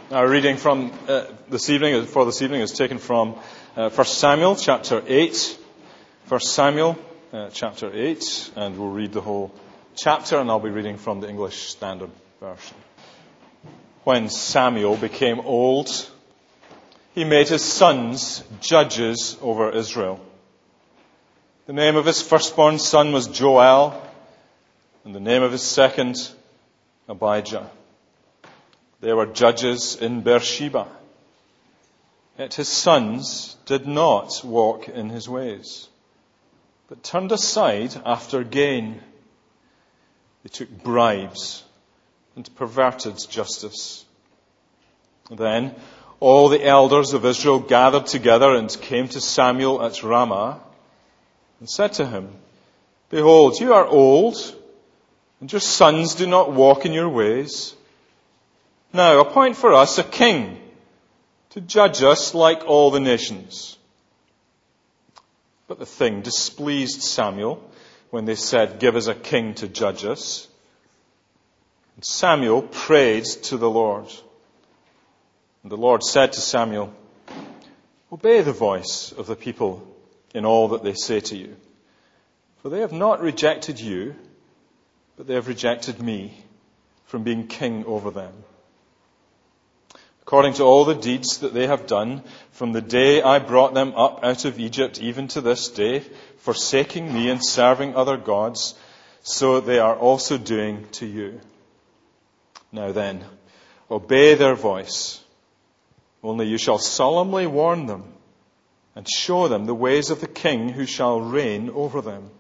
Our reading from this evening is taken from 1 Samuel chapter 8. 1 Samuel chapter 8, and we'll read the whole chapter, and I'll be reading from the English Standard Version. When Samuel became old, he made his sons judges over Israel. The name of his firstborn son was Joel, and the name of his second, Abijah. They were judges in Beersheba. Yet his sons did not walk in his ways, but turned aside after gain. They took bribes and perverted justice. Then all the elders of Israel gathered together and came to Samuel at Ramah and said to him, "Behold, you are old, and your sons do not walk in your ways. Now appoint for us a king to judge us like all the nations." But the thing displeased Samuel when they said, "Give us a king to judge us." And Samuel prayed to the Lord. And the Lord said to Samuel, "Obey the voice of the people in all that they say to you. For they have not rejected you, but they have rejected me from being king over them. According to all the deeds that they have done from the day I brought them up out of Egypt, even to this day, forsaking me and serving other gods, so they are also doing to you. Now then, obey their voice. Only you shall solemnly warn them and show them the ways of the king who shall reign over them."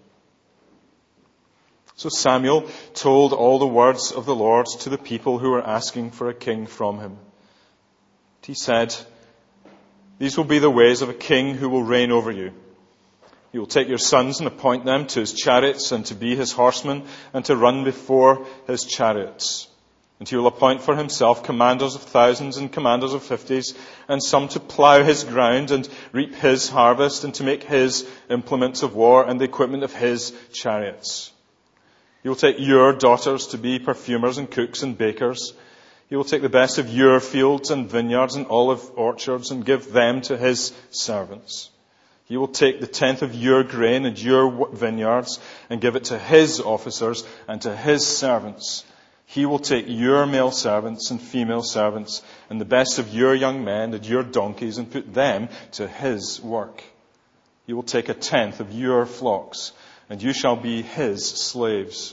So Samuel told all the words of the Lord to the people who were asking for a king from him. He said, "These will be the ways of a king who will reign over you. He will take your sons and appoint them to his chariots and to be his horsemen and to run before his chariots. And he will appoint for himself commanders of thousands and commanders of 50s, and some to plow his ground and reap his harvest and to make his implements of war and the equipment of his chariots. He will take your daughters to be perfumers and cooks and bakers. He will take the best of your fields and vineyards and olive orchards and give them to his servants. He will take the tenth of your grain and your vineyards and give it to his officers and to his servants. He will take your male servants and female servants and the best of your young men and your donkeys and put them to his work. He will take a tenth of your flocks, and you shall be his slaves.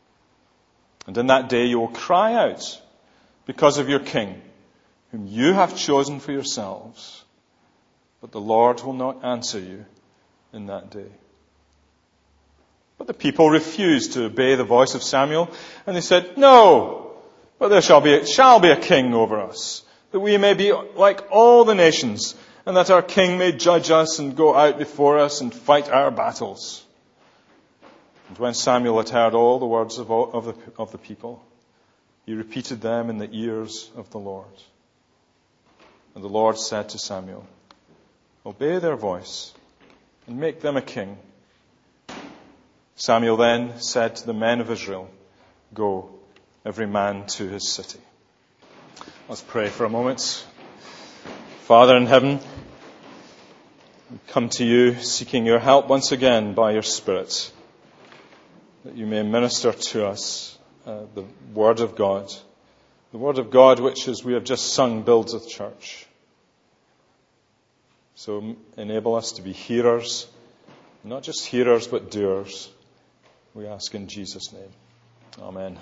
And in that day you will cry out because of your king, whom you have chosen for yourselves. But the Lord will not answer you in that day." But the people refused to obey the voice of Samuel, and they said, "No, but there shall be a king over us, that we may be like all the nations, and that our king may judge us and go out before us and fight our battles." And when Samuel had heard all the words of the people, he repeated them in the ears of the Lord. And the Lord said to Samuel, "Obey their voice and make them a king." Samuel then said to the men of Israel, "Go, every man to his city." Let's pray for a moment. Father in heaven, we come to you seeking your help once again by your Spirit, that you may minister to us the Word of God. The Word of God which, as we have just sung, builds a church. So enable us to be hearers, not just hearers but doers. We ask in Jesus' name. Amen.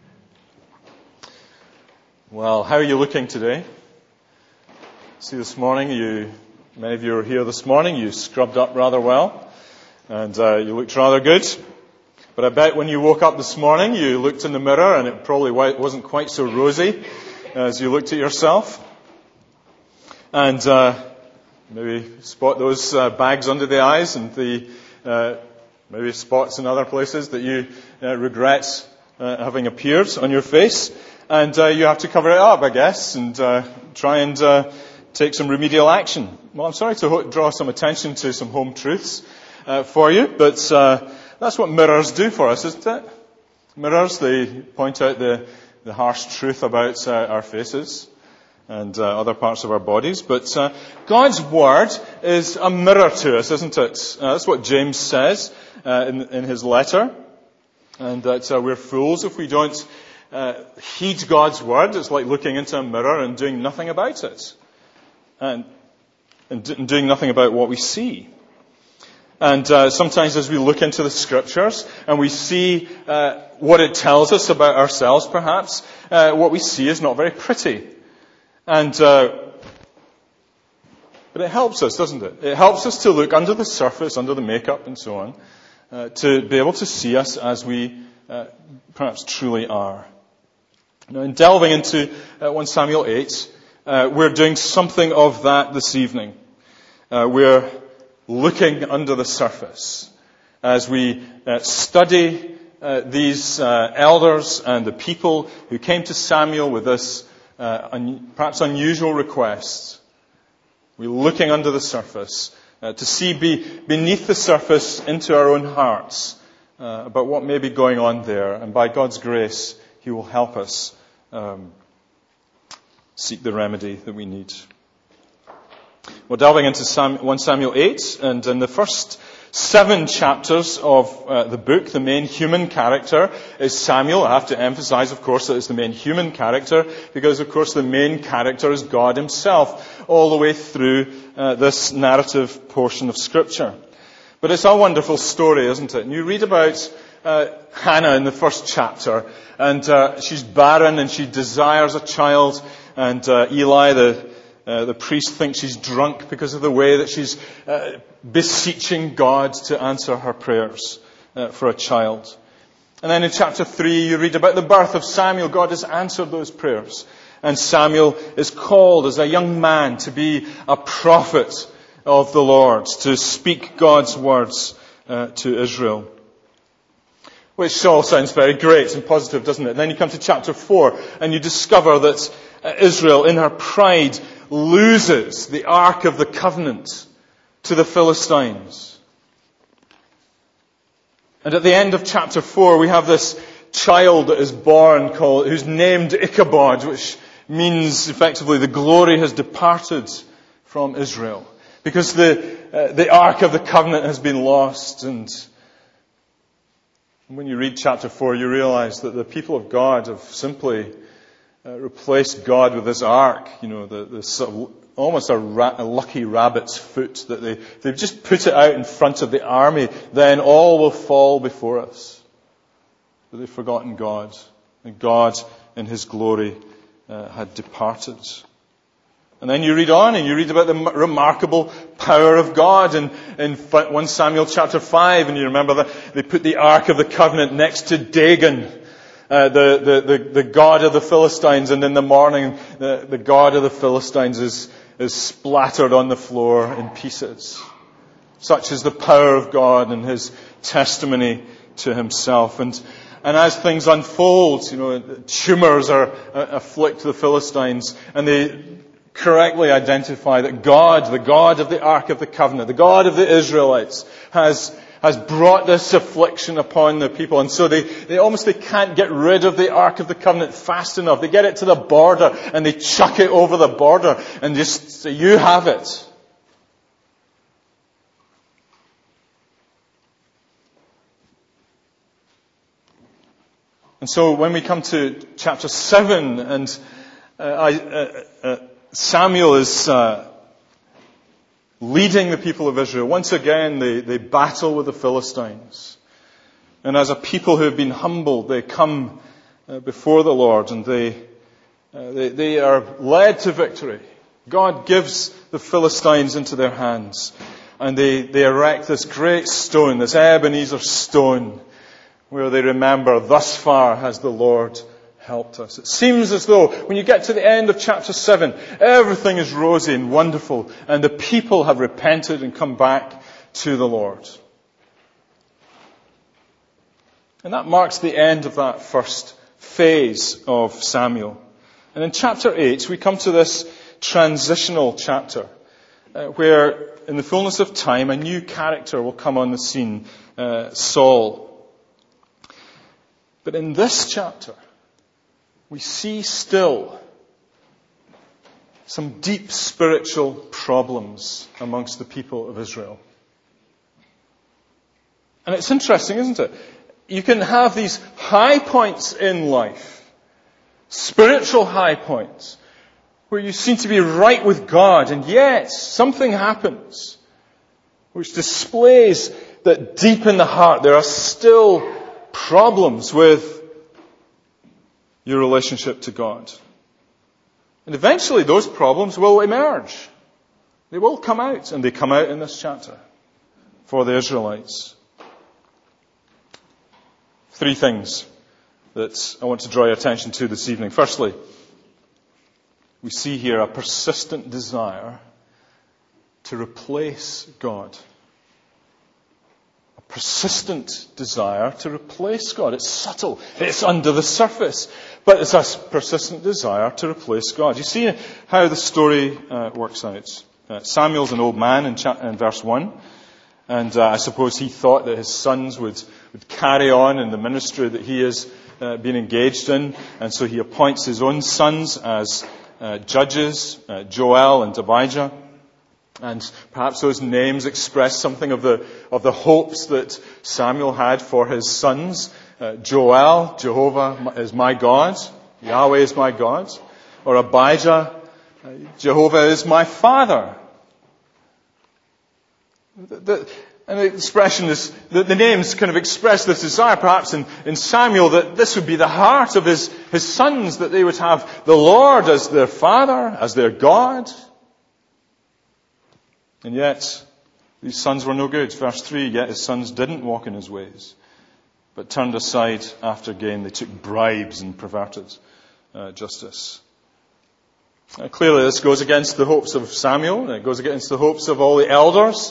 Well, how are you looking today? See, this morning, many of you are here this morning. You scrubbed up rather well, and you looked rather good. But I bet when you woke up this morning, you looked in the mirror and it probably wasn't quite so rosy as you looked at yourself. And maybe spot those bags under the eyes and the maybe spots in other places that you regret having appeared on your face. And you have to cover it up, I guess, and try and take some remedial action. Well, I'm sorry to draw some attention to some home truths for you, but that's what mirrors do for us, isn't it? Mirrors, they point out the harsh truth about our faces. and other parts of our bodies. But God's Word is a mirror to us, isn't it? That's what James says in his letter. And that we're fools if we don't heed God's Word. It's like looking into a mirror and doing nothing about it. And doing nothing about what we see. And sometimes as we look into the Scriptures and we see what it tells us about ourselves, perhaps, what we see is not very pretty. And but it helps us, doesn't it? It helps us to look under the surface, under the makeup and so on, to be able to see us as we perhaps truly are. Now, in delving into 1 Samuel 8, we're doing something of that this evening. We're looking under the surface as we study these elders and the people who came to Samuel with this perhaps unusual request. We're looking under the surface to see beneath the surface into our own hearts about what may be going on there. And by God's grace, He will help us seek the remedy that we need. We're delving into 1 Samuel 8, and in the first 7 chapters of the book, the main human character is Samuel. I have to emphasize, of course, that it's the main human character, because, of course, the main character is God Himself, all the way through this narrative portion of Scripture. But it's a wonderful story, isn't it? And you read about Hannah in the first chapter, and she's barren and she desires a child, and Eli, the priest, thinks she's drunk because of the way that she's beseeching God to answer her prayers for a child. And then in chapter 3, you read about the birth of Samuel. God has answered those prayers. And Samuel is called as a young man to be a prophet of the Lord, to speak God's words to Israel. Which all sounds very great and positive, doesn't it? And then you come to chapter 4 and you discover that Israel, in her pride, loses the Ark of the Covenant to the Philistines. And at the end of chapter 4, we have this child that is born who's named Ichabod, which means effectively the glory has departed from Israel. Because the Ark of the Covenant has been lost. And when you read chapter 4, you realize that the people of God have simply replaced God with this ark, the sort of, almost a lucky rabbit's foot, that they've just put it out in front of the army, then all will fall before us. But they've forgotten God, and God in His glory had departed. And then you read on, and you read about the remarkable power of God in 1 Samuel chapter 5, and you remember that they put the Ark of the Covenant next to Dagon, the god of the Philistines, and in the morning the god of the Philistines is splattered on the floor in pieces. Such is the power of God and His testimony to Himself. And as things unfold, tumors afflict the Philistines, and they correctly identify that God, the God of the Ark of the Covenant, the God of the Israelites, has brought this affliction upon the people. And so they can't get rid of the Ark of the Covenant fast enough. They get it to the border and they chuck it over the border and just say, "You have it." And so when we come to chapter 7 and Samuel is leading the people of Israel. Once again, they battle with the Philistines. And as a people who have been humbled, they come before the Lord and they are led to victory. God gives the Philistines into their hands. And they erect this great stone, this Ebenezer stone, where they remember, thus far has the Lord helped us. It seems as though when you get to the end of chapter 7, everything is rosy and wonderful, and the people have repented and come back to the Lord. And that marks the end of that first phase of Samuel. And in chapter 8, we come to this transitional chapter, where in the fullness of time, a new character will come on the scene, Saul. But in this chapter, we see still some deep spiritual problems amongst the people of Israel. And it's interesting, isn't it? You can have these high points in life, spiritual high points, where you seem to be right with God, and yet something happens which displays that deep in the heart there are still problems with your relationship to God. And eventually those problems will emerge. They will come out, and they come out in this chapter for the Israelites. 3 things that I want to draw your attention to this evening. Firstly, we see here a persistent desire to replace God. A persistent desire to replace God. It's subtle. It's under the surface. But it's a persistent desire to replace God. You see how the story works out. Samuel's an old man in verse 1. And I suppose he thought that his sons would carry on in the ministry that he has been engaged in. And so he appoints his own sons as judges, Joel and Abijah. And perhaps those names express something of the hopes that Samuel had for his sons. Joel, Jehovah is my God. Yahweh is my God. Or Abijah, Jehovah is my Father. And the expression is, the names kind of express this desire perhaps in Samuel that this would be the heart of his sons, that they would have the Lord as their Father, as their God. And yet, these sons were no good. Verse 3, yet his sons didn't walk in his ways, but turned aside after gain. They took bribes and perverted justice. Clearly this goes against the hopes of Samuel. It goes against the hopes of all the elders.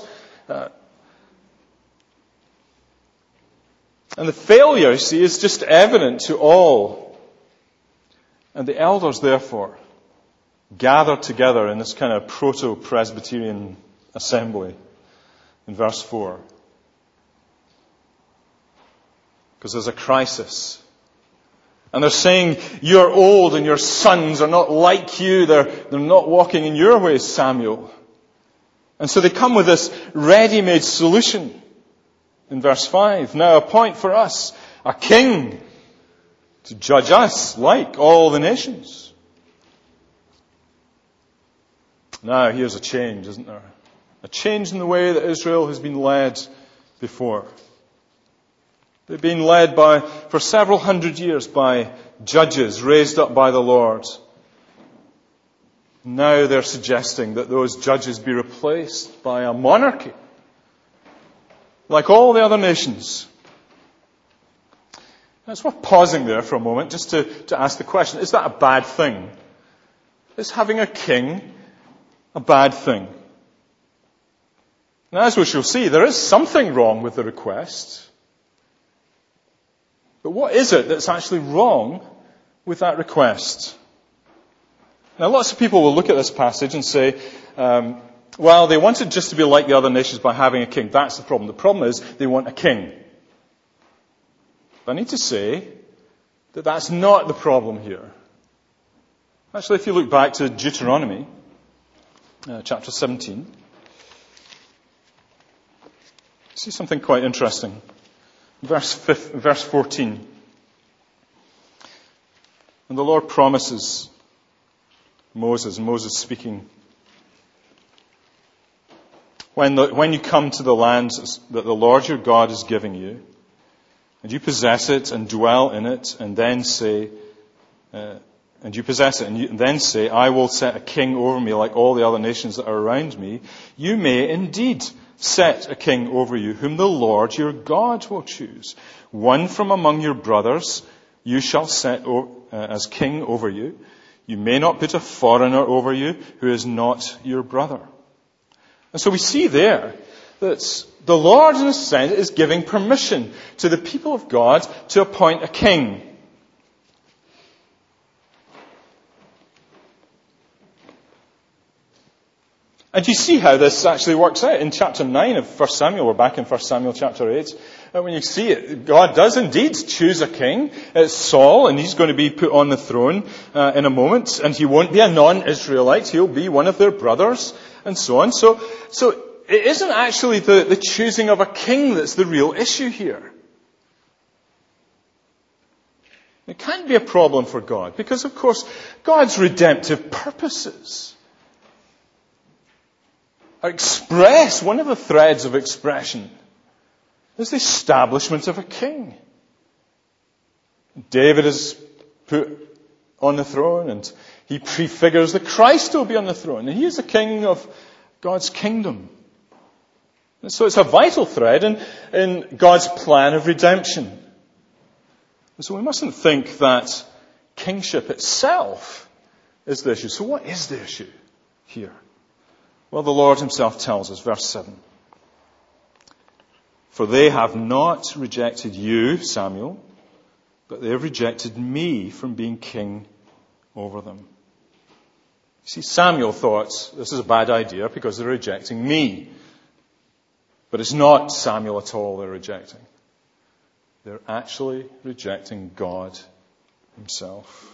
And the failure, you see, is just evident to all. And the elders, therefore, gathered together in this kind of proto-Presbyterian assembly in verse 4. Because there's a crisis. And they're saying, you're old and your sons are not like you. They're not walking in your ways, Samuel. And so they come with this ready-made solution in verse 5. Now appoint for us a king to judge us like all the nations. Now here's a change, isn't there? A change in the way that Israel has been led before. They've been led for several hundred years by judges raised up by the Lord. Now they're suggesting that those judges be replaced by a monarchy, like all the other nations. Now it's worth pausing there for a moment just to ask the question, is that a bad thing? Is having a king a bad thing? Now, as we shall see, there is something wrong with the request. But what is it that's actually wrong with that request? Now, lots of people will look at this passage and say, well, they wanted just to be like the other nations by having a king. That's the problem. The problem is they want a king. But I need to say that that's not the problem here. Actually, if you look back to Deuteronomy, chapter 17, see something quite interesting. Verse 14. And the Lord promises Moses speaking, when you come to the land that the Lord your God is giving you, and you possess it and dwell in it, and then say, I will set a king over me like all the other nations that are around me, you may indeed set a king over you, whom the Lord your God will choose. One from among your brothers you shall set as king over you. You may not put a foreigner over you who is not your brother. And so we see there that the Lord, in a sense, is giving permission to the people of God to appoint a king. And you see how this actually works out. In chapter 9 of 1 Samuel, we're back in 1 Samuel chapter 8, And when you see it, God does indeed choose a king. It's Saul, and he's going to be put on the throne in a moment. And he won't be a non-Israelite. He'll be one of their brothers, and so on. So it isn't actually the choosing of a king that's the real issue here. It can't be a problem for God, because, of course, God's redemptive purposes are expressed. One of the threads of expression is the establishment of a king. David is put on the throne, and he prefigures the Christ who will be on the throne. And he is the king of God's kingdom. And so it's a vital thread in God's plan of redemption. And so we mustn't think that kingship itself is the issue. So what is the issue here? Well, the Lord himself tells us, verse 7. For they have not rejected you, Samuel, but they have rejected me from being king over them. You see, Samuel thought, this is a bad idea because they're rejecting me. But it's not Samuel at all they're rejecting. They're actually rejecting God himself.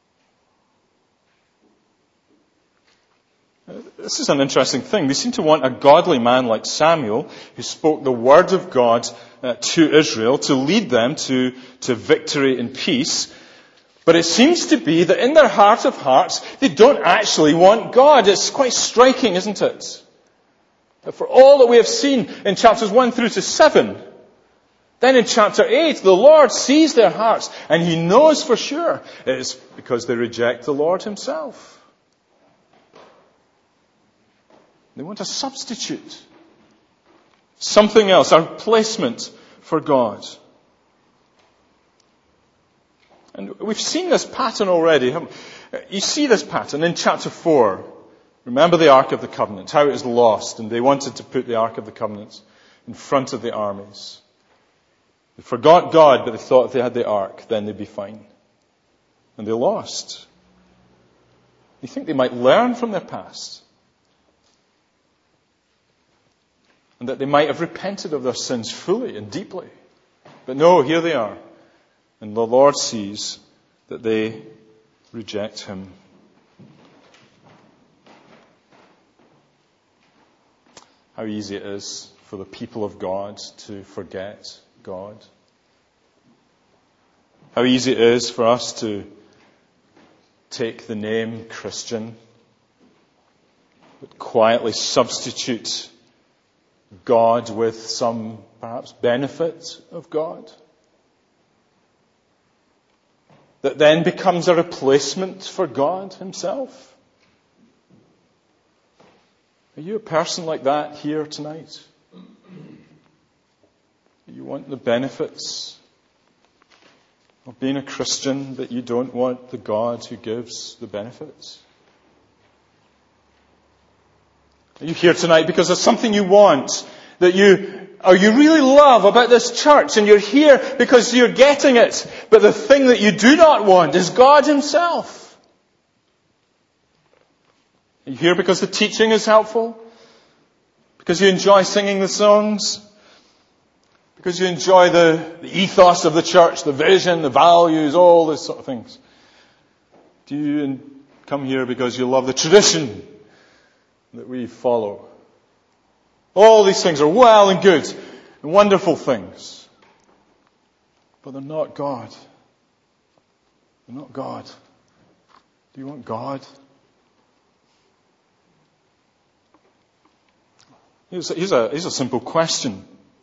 This is an interesting thing. They seem to want a godly man like Samuel, who spoke the word of God to Israel, to lead them to victory and peace. But it seems to be that in their heart of hearts, they don't actually want God. It's quite striking, isn't it? That for all that we have seen in chapters 1 through to 7, then in chapter 8, the Lord sees their hearts, and he knows for sure it is because they reject the Lord himself. They want a substitute. Something else, a replacement for God. And we've seen this pattern already. You see this pattern in chapter 4. Remember the Ark of the Covenant, how it was lost, and they wanted to put the Ark of the Covenant in front of the armies. They forgot God, but they thought if they had the Ark, then they'd be fine. And they lost. You think they might learn from their past? And that they might have repented of their sins fully and deeply. But no, here they are. And the Lord sees that they reject him. How easy it is for the people of God to forget God. How easy it is for us to take the name Christian, but quietly substitute God with some, perhaps, benefit of God. That then becomes a replacement for God himself. Are you a person like that here tonight? You want the benefits of being a Christian, but you don't want the God who gives the benefits? Are you here tonight because there's something you want that you really love about this church, and you're here because you're getting it, but the thing that you do not want is God himself? Are you here because the teaching is helpful? Because you enjoy singing the songs? Because you enjoy the ethos of the church, the vision, the values, all those sort of things? Do you come here because you love the tradition that we follow? All these things are well and good and wonderful things. But they're not God. They're not God. Do you want God? Here's a simple question.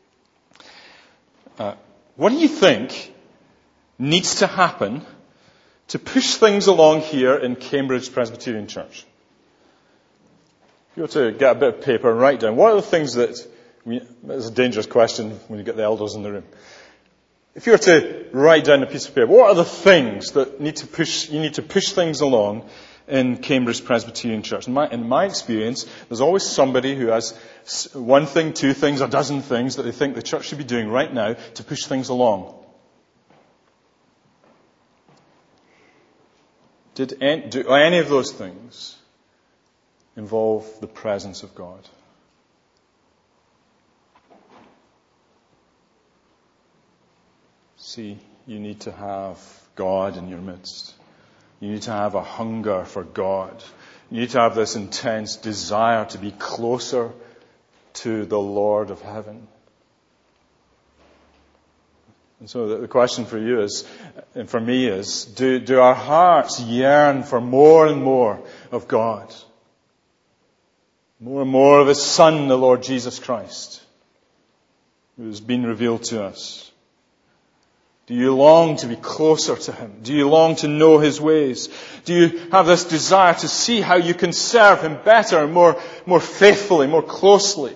What do you think needs to happen to push things along here in Cambridge Presbyterian Church? If you were to get a bit of paper and write down, what are the things that... It's a dangerous question when you get the elders in the room. If you were to write down a piece of paper, what are the things that you need to push things along in Cambridge Presbyterian Church? In my experience, there's always somebody who has one thing, two things, a dozen things that they think the church should be doing right now to push things along. Do any of those things involve the presence of God? See, you need to have God in your midst. You need to have a hunger for God. You need to have this intense desire to be closer to the Lord of heaven. And so the question for you is, and for me is, do our hearts yearn for more and more of God? More and more of His Son, the Lord Jesus Christ, who has been revealed to us. Do you long to be closer to Him? Do you long to know His ways? Do you have this desire to see how you can serve Him better and more faithfully, more closely?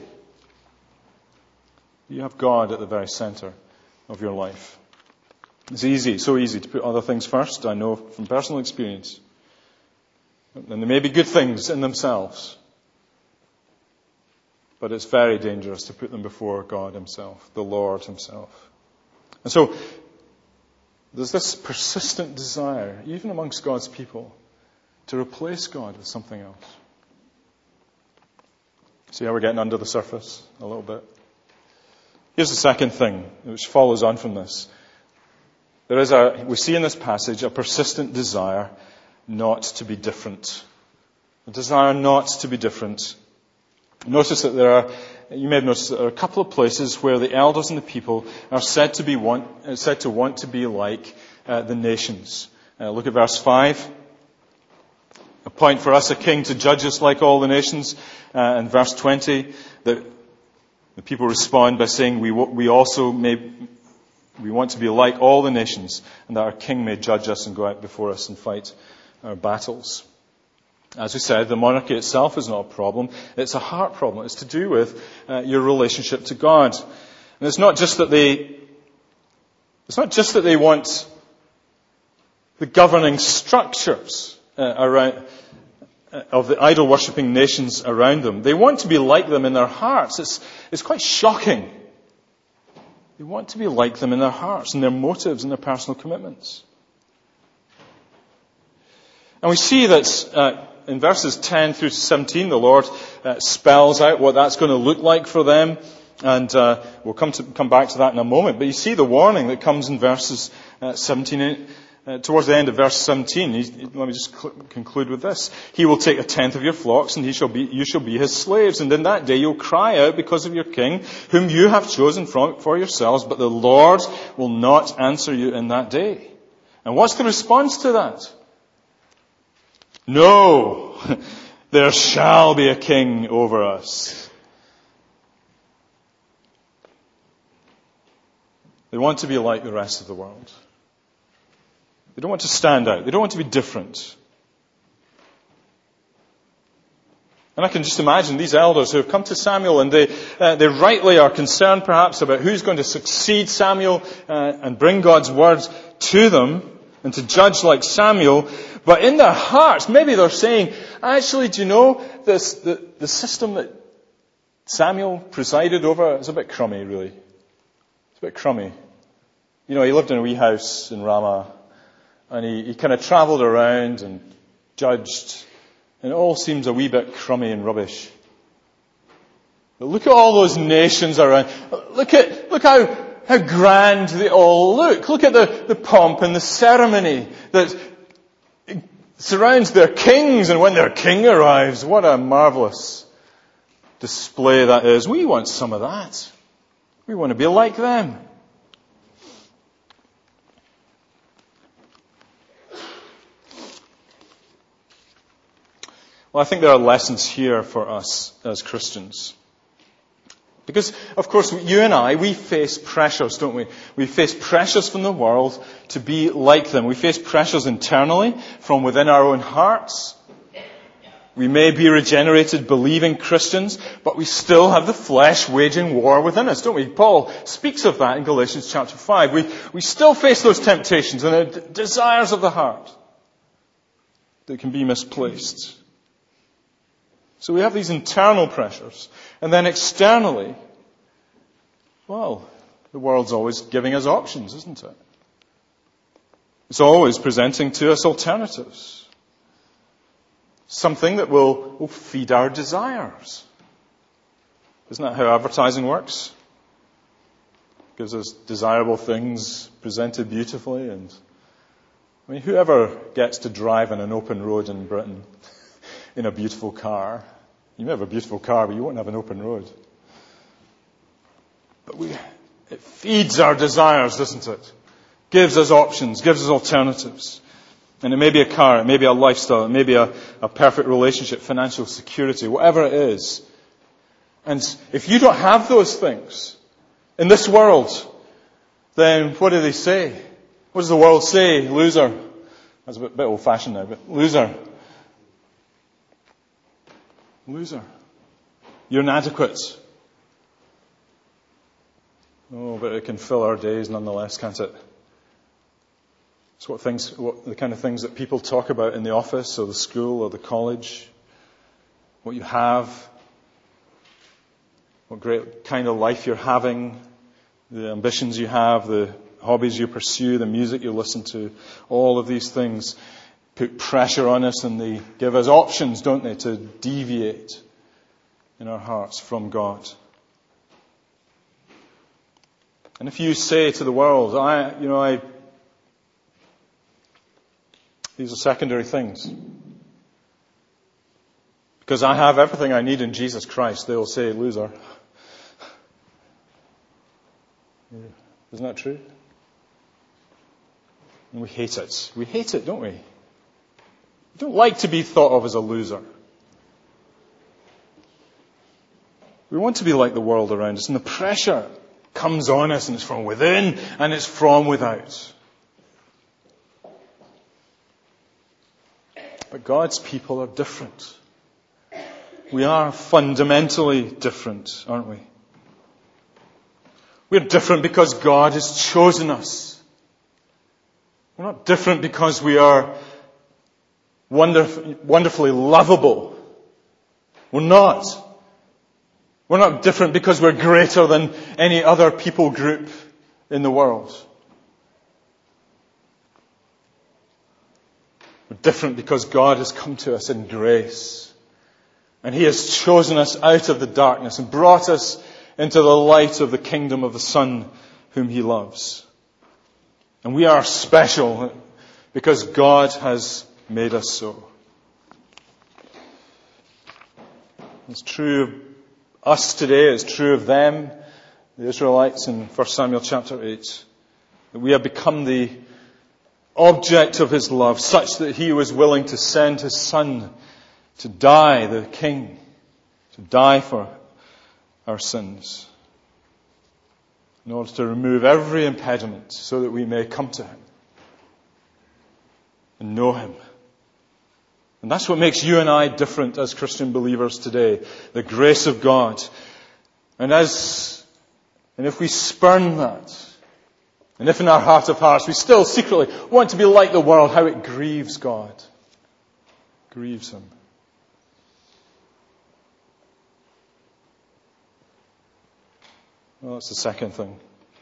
Do you have God at the very center of your life? It's easy, so easy to put other things first, I know from personal experience. And they may be good things in themselves. But it's very dangerous to put them before God Himself, the Lord Himself. And so, there's this persistent desire, even amongst God's people, to replace God with something else. See how we're getting under the surface a little bit? Here's the second thing, which follows on from this. We see in this passage a persistent desire not to be different. A desire not to be different. Notice that you may have noticed that there are a couple of places where the elders and the people are said to want to be like the nations. Look at verse 5. Appoint for us a king to judge us like all the nations. And verse 20, the people respond by saying, we want to be like all the nations, and that our king may judge us and go out before us and fight our battles. As we said, the monarchy itself is not a problem. It's a heart problem. It's to do with your relationship to God. And it's not just that they want the governing structures around of the idol-worshipping nations around them. They want to be like them in their hearts. It's quite shocking. They want to be like them in their hearts, in their motives, in their personal commitments. And we see that in verses 10 through to 17, the Lord spells out what that's going to look like for them. And we'll come back to that in a moment. But you see the warning that comes in verses 17. Towards the end of verse 17, let me just conclude with this. He will take 1/10 of your flocks, and you shall be his slaves. And in that day you'll cry out because of your king, whom you have chosen for yourselves, but the Lord will not answer you in that day. And what's the response to that? No, there shall be a king over us. They want to be like the rest of the world. They don't want to stand out. They don't want to be different. And I can just imagine these elders who have come to Samuel, and they rightly are concerned perhaps about who's going to succeed Samuel and bring God's words to them and to judge like Samuel. But in their hearts, maybe they're saying, actually, do you know, the system that Samuel presided over is a bit crummy, really. It's a bit crummy. You know, he lived in a wee house in Ramah, and he kind of travelled around and judged, and it all seems a wee bit crummy and rubbish. But look at all those nations around. Look how grand they all look. Look at the pomp and the ceremony that surrounds their kings, and when their king arrives, what a marvellous display that is. We want some of that. We want to be like them. Well, I think there are lessons here for us as Christians. Because, of course, you and I, we face pressures, don't we? We face pressures from the world to be like them. We face pressures internally from within our own hearts. We may be regenerated, believing Christians, but we still have the flesh waging war within us, don't we? Paul speaks of that in Galatians chapter 5. We still face those temptations and the desires of the heart that can be misplaced. So we have these internal pressures. And then externally, well, the world's always giving us options, isn't it? It's always presenting to us alternatives. Something that will feed our desires. Isn't that how advertising works? gives us desirable things presented beautifully. And I mean, whoever gets to drive on an open road in Britain in a beautiful car? You may have a beautiful car, but you won't have an open road. But it feeds our desires, doesn't it? Gives us options, gives us alternatives. And it may be a car, it may be a lifestyle, it may be a perfect relationship, financial security, whatever it is. And if you don't have those things in this world, then what do they say? What does the world say? Loser. That's a bit old-fashioned now, but loser. Loser. You're inadequate. Oh, but it can fill our days nonetheless, can't it? It's the kind of things that people talk about in the office or the school or the college. What you have. What great kind of life you're having. The ambitions you have, the hobbies you pursue, the music you listen to. All of these things put pressure on us and they give us options, don't they, to deviate in our hearts from God. And if you say to the world, these are secondary things. Because I have everything I need in Jesus Christ, they will say, loser. Isn't that true? And we hate it. We hate it, don't we? We don't like to be thought of as a loser. We want to be like the world around us, and the pressure comes on us, and it's from within, and it's from without. But God's people are different. We are fundamentally different, aren't we? We're different because God has chosen us. We're not different because we are wonderfully lovable. We're not. We're not different because we're greater than any other people group in the world. We're different because God has come to us in grace. And He has chosen us out of the darkness and brought us into the light of the kingdom of the Son whom He loves. And we are special because God has made us so. It's true of us today, it's true of them, the Israelites in 1 Samuel chapter 8, that we have become the object of His love, such that He was willing to send His Son to die, the King, to die for our sins, in order to remove every impediment so that we may come to Him and know Him. And that's what makes you and I different as Christian believers today. The grace of God. And if we spurn that, and if in our heart of hearts we still secretly want to be like the world, how it grieves God. Grieves Him. Well, that's the second thing.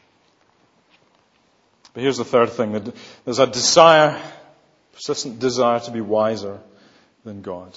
But here's the third thing. There's a persistent desire to be wiser than God.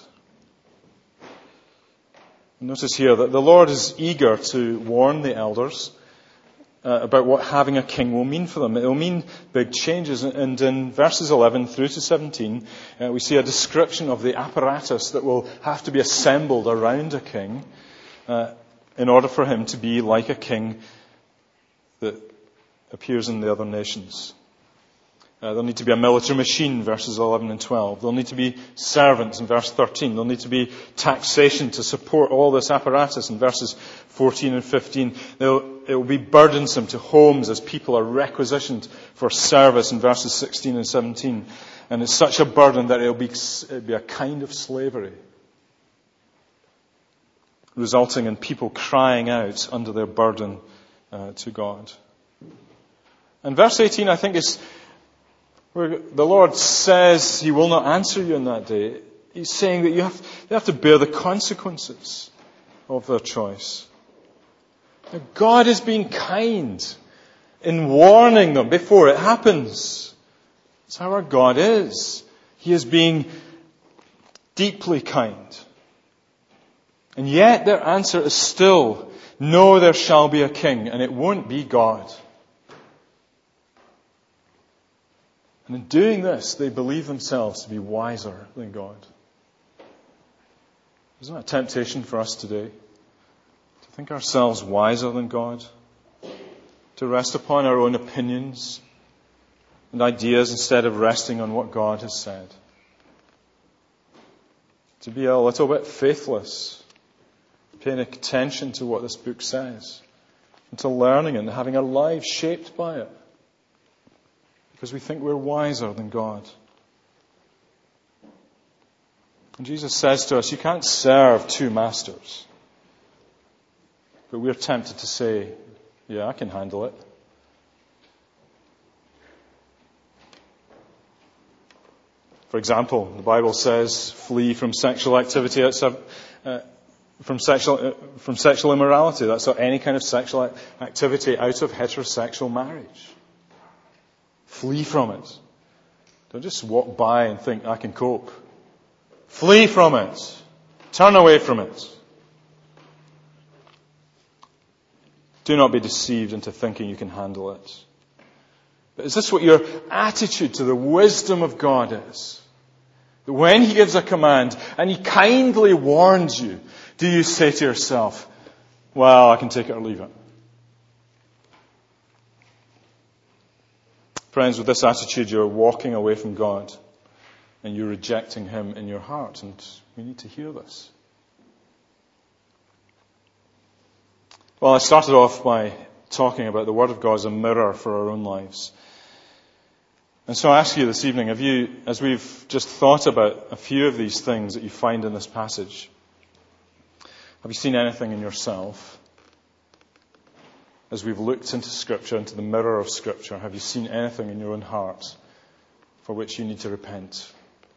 Notice here that the Lord is eager to warn the elders about what having a king will mean for them. It will mean big changes. And in verses 11 through to 17, we see a description of the apparatus that will have to be assembled around a king in order for him to be like a king that appears in the other nations. There'll need to be a military machine, verses 11 and 12. There'll need to be servants in verse 13. There'll need to be taxation to support all this apparatus in verses 14 and 15. It will be burdensome to homes as people are requisitioned for service in verses 16 and 17. And it's such a burden that it'll be a kind of slavery, resulting in people crying out under their burden to God. And verse 18, I think, is where the Lord says He will not answer you in that day. He's saying that they have to bear the consequences of their choice. Now, God is being kind in warning them before it happens. That's how our God is. He is being deeply kind. And yet their answer is still, no, there shall be a king, and it won't be God. And in doing this, they believe themselves to be wiser than God. Isn't that a temptation for us today? To think ourselves wiser than God? To rest upon our own opinions and ideas instead of resting on what God has said? To be a little bit faithless, paying attention to what this book says, and to learning and having our lives shaped by it, because we think we're wiser than God. And Jesus says to us, you can't serve two masters. But we're tempted to say, yeah, I can handle it. For example, the Bible says, flee from sexual activity outside, from sexual immorality. That's any kind of sexual activity out of heterosexual marriage. Flee from it. Don't just walk by and think, I can cope. Flee from it. Turn away from it. Do not be deceived into thinking you can handle it. But is this what your attitude to the wisdom of God is? That when He gives a command and He kindly warns you, do you say to yourself, well, I can take it or leave it? Friends, with this attitude, you're walking away from God and you're rejecting Him in your heart. And we need to hear this. Well, I started off by talking about the Word of God as a mirror for our own lives. And so I ask you this evening, have you, as we've just thought about a few of these things that you find in this passage, have you seen anything in yourself? As we've looked into Scripture, into the mirror of Scripture, have you seen anything in your own heart for which you need to repent?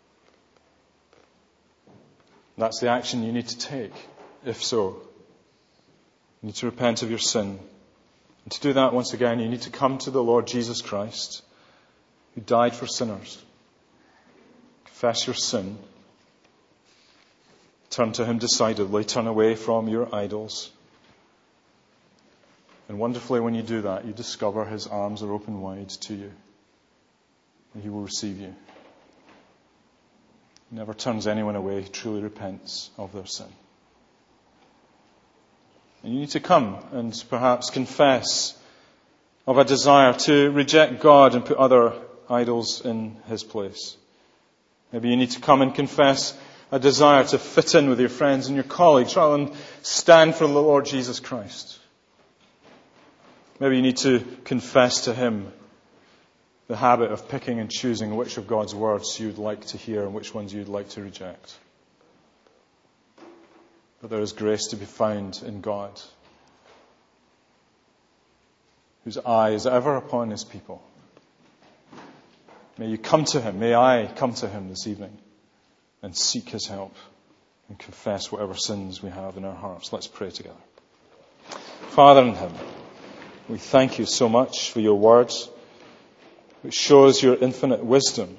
That's the action you need to take, if so. You need to repent of your sin. And to do that, once again, you need to come to the Lord Jesus Christ, who died for sinners. Confess your sin. Turn to Him decidedly. Turn away from your idols. And wonderfully, when you do that, you discover His arms are open wide to you. And He will receive you. He never turns anyone away who truly repents of their sin. And you need to come and perhaps confess of a desire to reject God and put other idols in His place. Maybe you need to come and confess a desire to fit in with your friends and your colleagues rather than stand for the Lord Jesus Christ. Maybe you need to confess to Him the habit of picking and choosing which of God's words you'd like to hear and which ones you'd like to reject. But there is grace to be found in God, whose eye is ever upon His people. May you come to Him, may I come to Him this evening and seek His help and confess whatever sins we have in our hearts. Let's pray together. Father in heaven, we thank You so much for Your words, which shows Your infinite wisdom.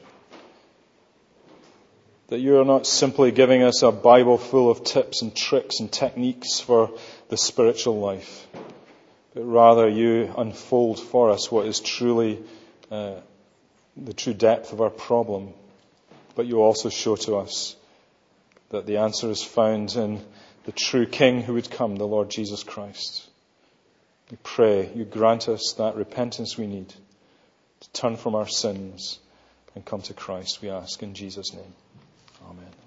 That You are not simply giving us a Bible full of tips and tricks and techniques for the spiritual life, but rather You unfold for us what is truly the true depth of our problem. But You also show to us that the answer is found in the true King who would come, the Lord Jesus Christ. We pray You grant us that repentance we need to turn from our sins and come to Christ, we ask in Jesus' name. Amen.